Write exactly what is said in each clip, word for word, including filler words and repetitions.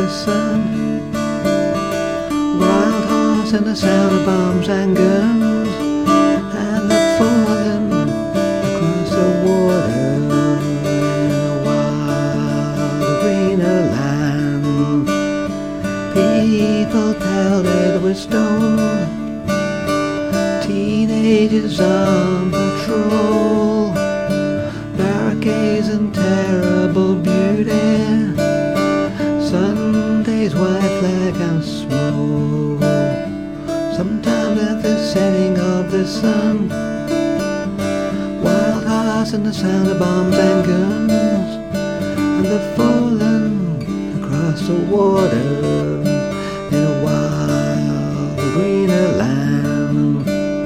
the sun. Wild hearts and the sound of bombs and guns, and the falling across the water in a wild greener land. People pelted with stone, teenagers on patrol, barricades and terrible beauty, Sunday's white flag and smoke. Sometimes at the setting of the sun, wild hearts and the sound of bombs and guns, and the falling across the water in a wild greener land.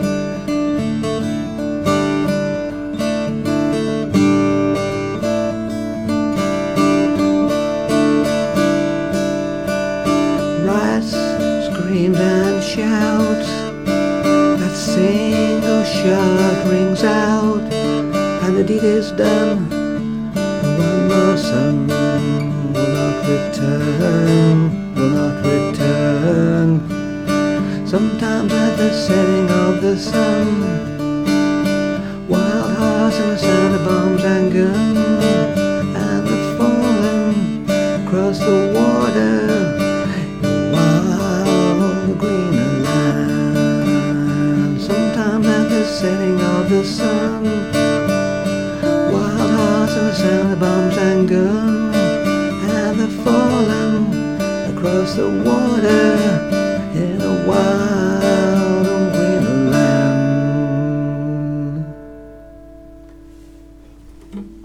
Riots, screams and shouts, that single shot rings out, and the deed is done. One more son will not return, will not return. Sometimes at the setting of the sun, wild hearts and the sound of bombs and guns, and the falling across the water, wild greener land. Sometimes at the setting of the sun, wild hearts and the sound of bombs and guns, and the falling across the water in a wild and greener land.